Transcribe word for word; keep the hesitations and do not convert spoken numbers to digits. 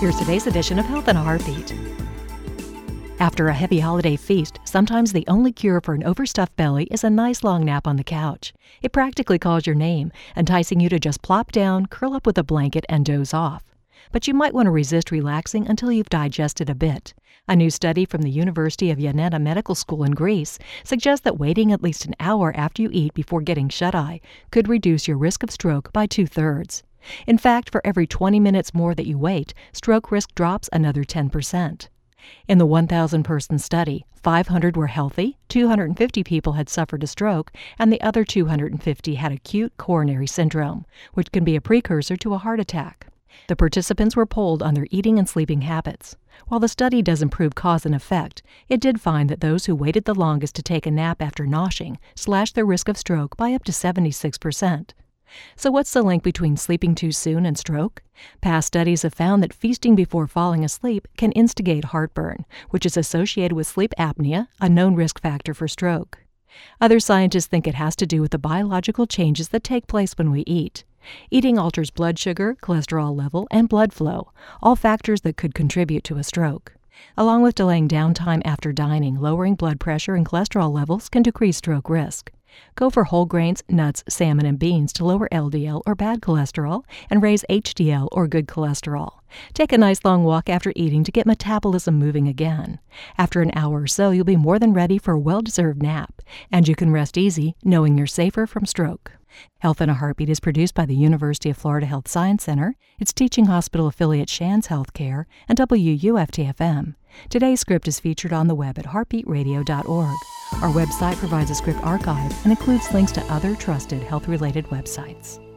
Here's today's edition of Health in a Heartbeat. After a heavy holiday feast, sometimes the only cure for an overstuffed belly is a nice long nap on the couch. It practically calls your name, enticing you to just plop down, curl up with a blanket, and doze off. But you might want to resist relaxing until you've digested a bit. A new study from the University of Ioannina Medical School in Greece suggests that waiting at least an hour after you eat before getting shut-eye could reduce your risk of stroke by two-thirds. In fact, for every twenty minutes more that you wait, stroke risk drops another ten percent. In the one thousand person study, five hundred were healthy, two hundred fifty people had suffered a stroke, and the other two hundred fifty had acute coronary syndrome, which can be a precursor to a heart attack. The participants were polled on their eating and sleeping habits. While the study doesn't prove cause and effect, it did find that those who waited the longest to take a nap after noshing slashed their risk of stroke by up to seventy-six percent. So what's the link between sleeping too soon and stroke? Past studies have found that feasting before falling asleep can instigate heartburn, which is associated with sleep apnea, a known risk factor for stroke. Other scientists think it has to do with the biological changes that take place when we eat. Eating alters blood sugar, cholesterol level, and blood flow, all factors that could contribute to a stroke. Along with delaying downtime after dining, lowering blood pressure and cholesterol levels can decrease stroke risk. Go for whole grains, nuts, salmon, and beans to lower L D L or bad cholesterol and raise H D L or good cholesterol. Take a nice long walk after eating to get metabolism moving again. After an hour or so, you'll be more than ready for a well-deserved nap, and you can rest easy knowing you're safer from stroke. Health in a Heartbeat is produced by the University of Florida Health Science Center, its teaching hospital affiliate Shands Healthcare, and W U F T F M. Today's script is featured on the web at heartbeat radio dot org. Our website provides a script archive and includes links to other trusted health-related websites.